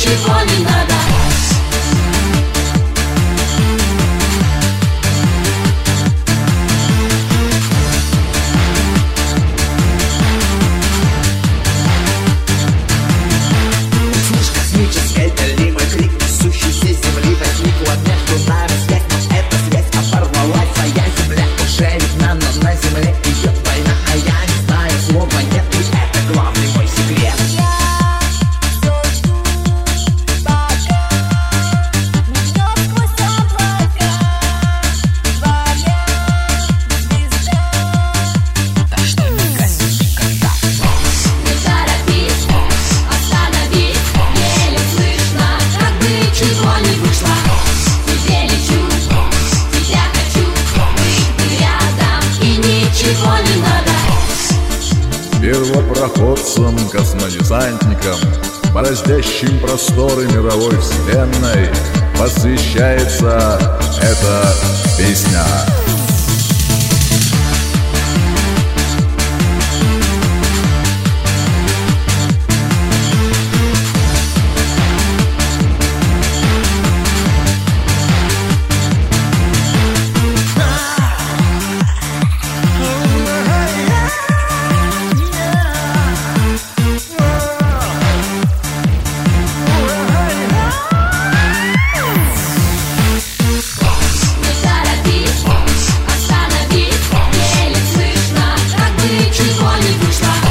ничего не надо. Слышь, космическая долимый крик, несущийся с земли возник в огне, туда связь, но эта связь оборвалась, твоя земля уже видна, но на земле идет война, а я не знаю слова нет, и это главный мой секрет. Ничего не вышло. Тебе лечу, тебя хочу, быть рядом, и ничего не надо. Первопроходцам, космодесантникам, бороздящим просторы мировой вселенной, посвящается эта песня. Ничего не вышло.